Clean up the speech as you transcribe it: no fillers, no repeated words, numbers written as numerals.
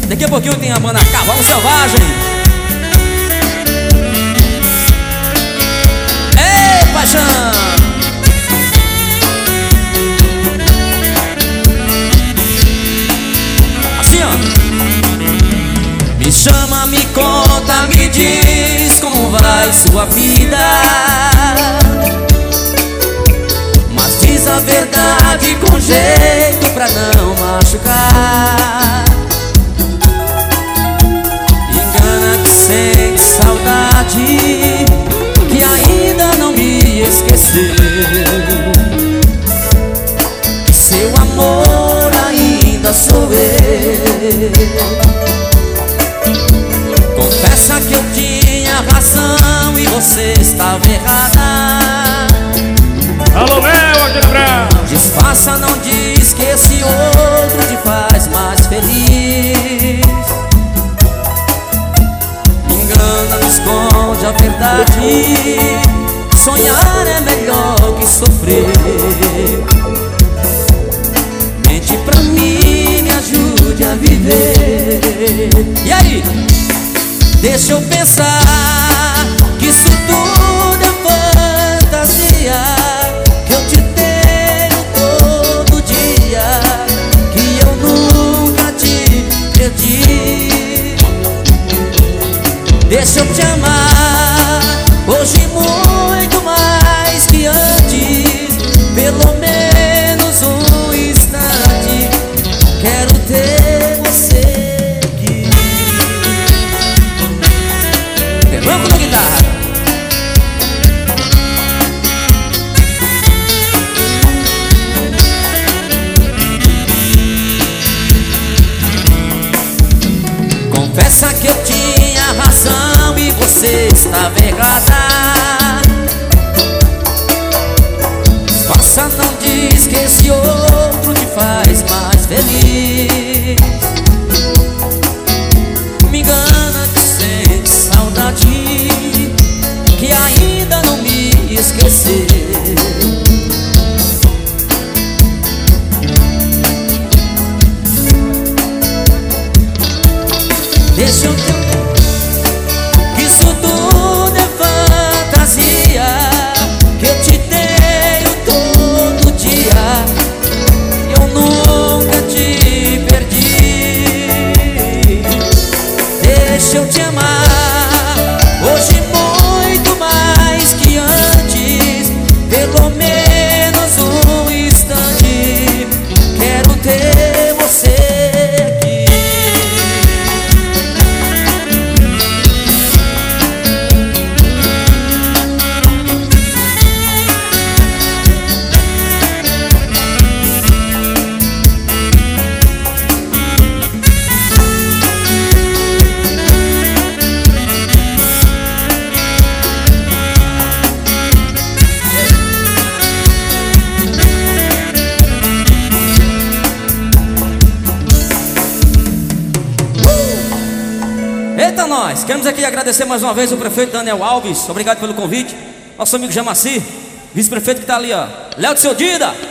Daqui a pouquinho tem a banda Cavalo Selvagem. Ei, paixão! Assim, ó. Me chama, me conta, me diz como vai sua vida. Mas diz a verdade com jeito pra não machucar. Engana que sente saudade, que ainda não me esqueceu, que seu amor ainda sou eu. Confessa que eu tinha razão e você estava errada. Alô, Léo, aqui no Brau. Disfarça, não diz que esse outro te faz mais feliz. Me engana, me esconde a verdade. Sonhar é melhor que sofrer. Mente pra mim, me ajude a viver. E aí? Deixa eu pensar que isso tudo é fantasia, que eu te tenho todo dia, que eu nunca te perdi. Deixa eu te amar hoje muito mais que antes, pelo menos um instante. Quero ter você. Vamos com a guitarra. Confessa que eu tinha razão e você estava errada. Faça, não diz que esse outro te faz mais feliz. Me engana que sente saudade, que ainda não me esqueceu. Deixa eu te... que isso tudo é fantasia, que eu te tenho todo dia, eu nunca te perdi. Deixa eu te amar hoje muito mais que antes, pelo menos um instante. Quero ter você aqui. Eita nós! Queremos aqui agradecer mais uma vez o prefeito Daniel Alves. Obrigado pelo convite. Nosso amigo Jamaci, vice-prefeito que está ali, ó, Léo de Seu Dida.